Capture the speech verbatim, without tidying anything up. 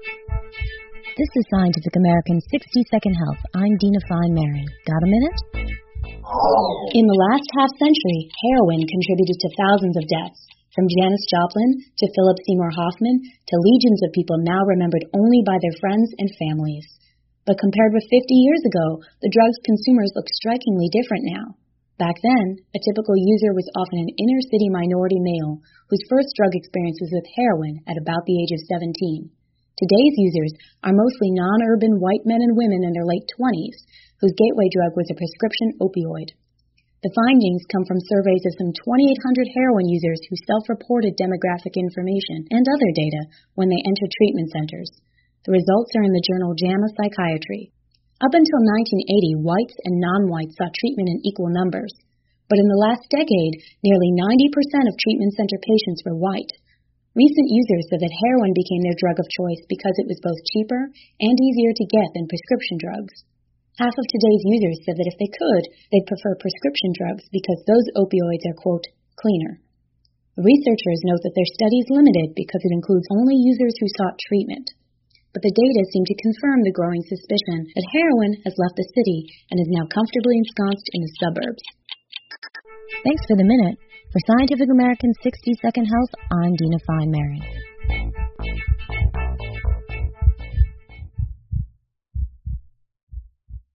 This is Scientific American's sixty second Health. I'm Dina Fine-Maron. Got a minute? In the last half-century, heroin contributed to thousands of deaths, from Janis Joplin to Philip Seymour Hoffman to legions of people now remembered only by their friends and families. But compared with fifty years ago, the drug's consumers look strikingly different now. Back then, a typical user was often an inner-city minority male whose first drug experience was with heroin at about the age of seventeen. Today's users are mostly non-urban white men and women in their late twenties, whose gateway drug was a prescription opioid. The findings come from surveys of some twenty-eight hundred heroin users who self-reported demographic information and other data when they entered treatment centers. The results are in the journal JAMA Psychiatry. Up until nineteen eighty, whites and non-whites sought treatment in equal numbers. But in the last decade, nearly ninety percent of treatment center patients were white. Recent users said that heroin became their drug of choice because it was both cheaper and easier to get than prescription drugs. Half of today's users said that if they could, they'd prefer prescription drugs because those opioids are, quote, cleaner. The researchers note that their study is limited because it includes only users who sought treatment. But the data seem to confirm the growing suspicion that heroin has left the city and is now comfortably ensconced in the suburbs. Thanks for the minute. For Scientific American's sixty second Health, I'm Dina Fine-Maron.